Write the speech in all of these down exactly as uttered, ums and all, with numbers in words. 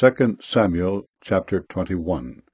Second Samuel chapter twenty-one.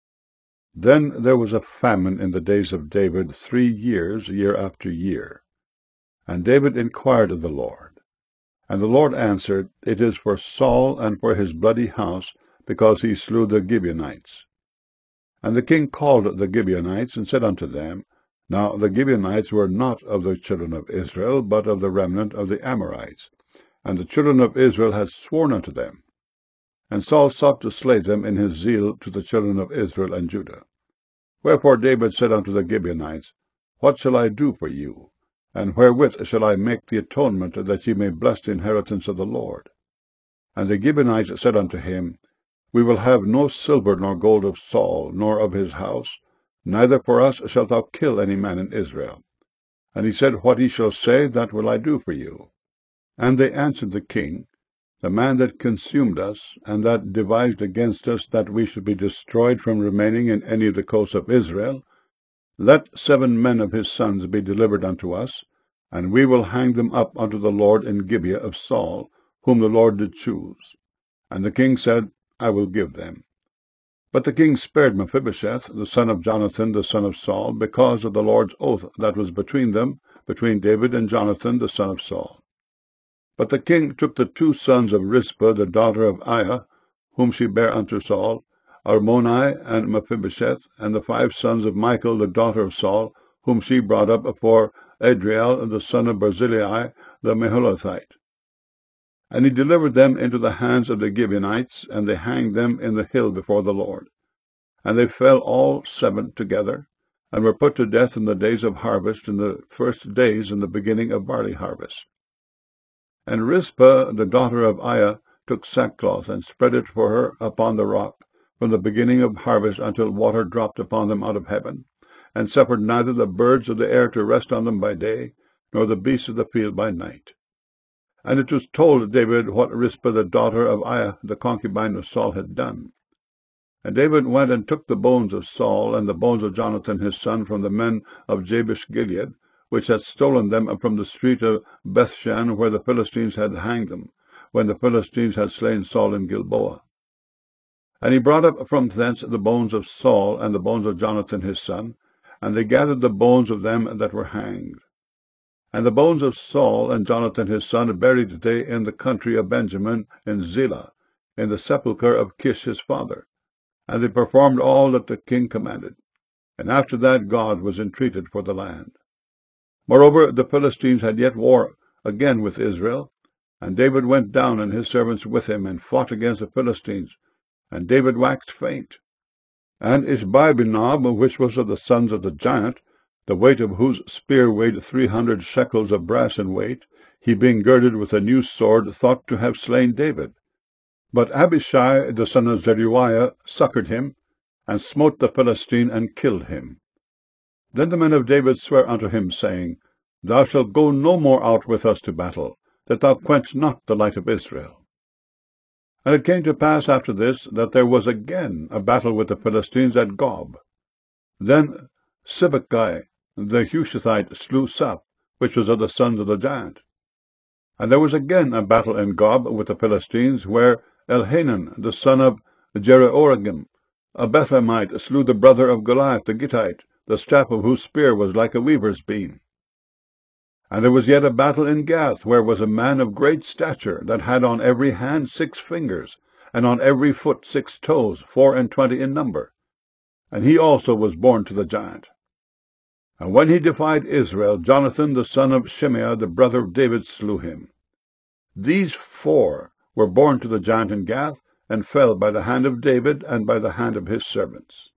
Then there was a famine in the days of David three years, year after year. And David inquired of the Lord. And the Lord answered, It is for Saul and for his bloody house, because he slew the Gibeonites. And the king called the Gibeonites, and said unto them, Now the Gibeonites were not of the children of Israel, but of the remnant of the Amorites. And the children of Israel had sworn unto them. And Saul sought to slay them in his zeal to the children of Israel and Judah. Wherefore David said unto the Gibeonites, What shall I do for you? And wherewith shall I make the atonement, that ye may bless the inheritance of the Lord? And the Gibeonites said unto him, We will have no silver nor gold of Saul, nor of his house, neither for us shalt thou kill any man in Israel. And he said, What he shall say, that will I do for you. And they answered the king, The man that consumed us, and that devised against us that we should be destroyed from remaining in any of the coasts of Israel, let seven men of his sons be delivered unto us, and we will hang them up unto the Lord in Gibeah of Saul, whom the Lord did choose. And the king said, I will give them. But the king spared Mephibosheth, the son of Jonathan, the son of Saul, because of the Lord's oath that was between them, between David and Jonathan, the son of Saul. But the king took the two sons of Rizpah, the daughter of Aiah, whom she bare unto Saul, Armoni and Mephibosheth, and the five sons of Michal, the daughter of Saul, whom she brought up before Adriel, the son of Barzillai, the Meholathite. And he delivered them into the hands of the Gibeonites, and they hanged them in the hill before the Lord. And they fell all seven together, and were put to death in the days of harvest, in the first days in the beginning of barley harvest. And Rizpah, the daughter of Aiah, took sackcloth, and spread it for her upon the rock, from the beginning of harvest until water dropped upon them out of heaven, and suffered neither the birds of the air to rest on them by day, nor the beasts of the field by night. And it was told David what Rizpah, the daughter of Aiah, the concubine of Saul, had done. And David went and took the bones of Saul, and the bones of Jonathan his son, from the men of Jabesh-Gilead, which had stolen them from the street of Bethshan, where the Philistines had hanged them, when the Philistines had slain Saul in Gilboa. And he brought up from thence the bones of Saul, and the bones of Jonathan his son, and they gathered the bones of them that were hanged. And the bones of Saul and Jonathan his son buried they in the country of Benjamin, in Zelah, in the sepulchre of Kish his father. And they performed all that the king commanded. And after that God was entreated for the land. Moreover, the Philistines had yet war again with Israel, and David went down and his servants with him, and fought against the Philistines, and David waxed faint. And Ishbi-benob, which was of the sons of the giant, the weight of whose spear weighed three hundred shekels of brass in weight, he being girded with a new sword, thought to have slain David. But Abishai the son of Zeruiah succoured him, and smote the Philistine, and killed him. Then the men of David sware unto him, saying, Thou shalt go no more out with us to battle, that thou quench not the light of Israel. And it came to pass after this, that there was again a battle with the Philistines at Gob. Then Sibbechai the Hushathite slew Saph, which was of the sons of the giant. And there was again a battle in Gob with the Philistines, where Elhanan the son of Jeroregim, a Bethlehemite, slew the brother of Goliath the Gittite, the staff of whose spear was like a weaver's beam. And there was yet a battle in Gath, where was a man of great stature, that had on every hand six fingers, and on every foot six toes, four and twenty in number. And he also was born to the giant. And when he defied Israel, Jonathan the son of Shimeah, the brother of David, slew him. These four were born to the giant in Gath, and fell by the hand of David, and by the hand of his servants.